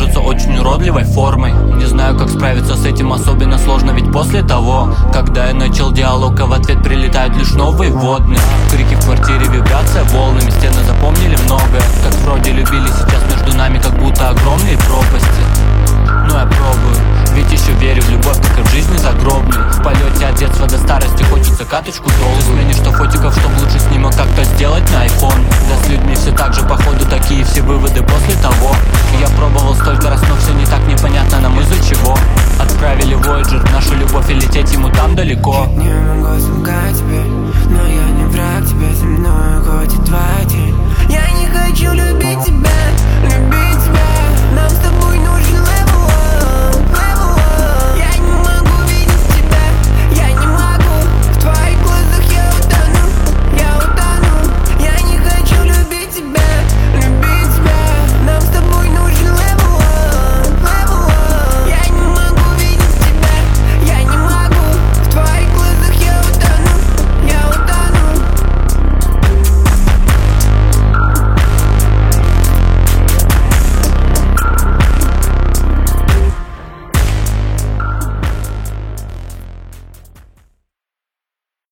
кажутся очень уродливой формой. Не знаю, как справиться с этим, особенно сложно, ведь после того, когда я начал диалог, а в ответ прилетают лишь новые водные. Крики в квартире, вибрация волнами, стены запомнили многое. Как вроде любили, сейчас между нами как будто огромные пропасти. Но я пробую, ведь еще верю в любовь, как и в жизни загробной. В полете от детства до старости хочется каточку долгую. Сменишь 100 фотиков, чтоб лучше снимок как-то сделать на iPhone. Да с людьми все так же, походу, такие все выводы после того. Я пробовал столько раз, но все не так непонятно нам из-за чего. Отправили Voyager, нашу любовь, и лететь ему там далеко.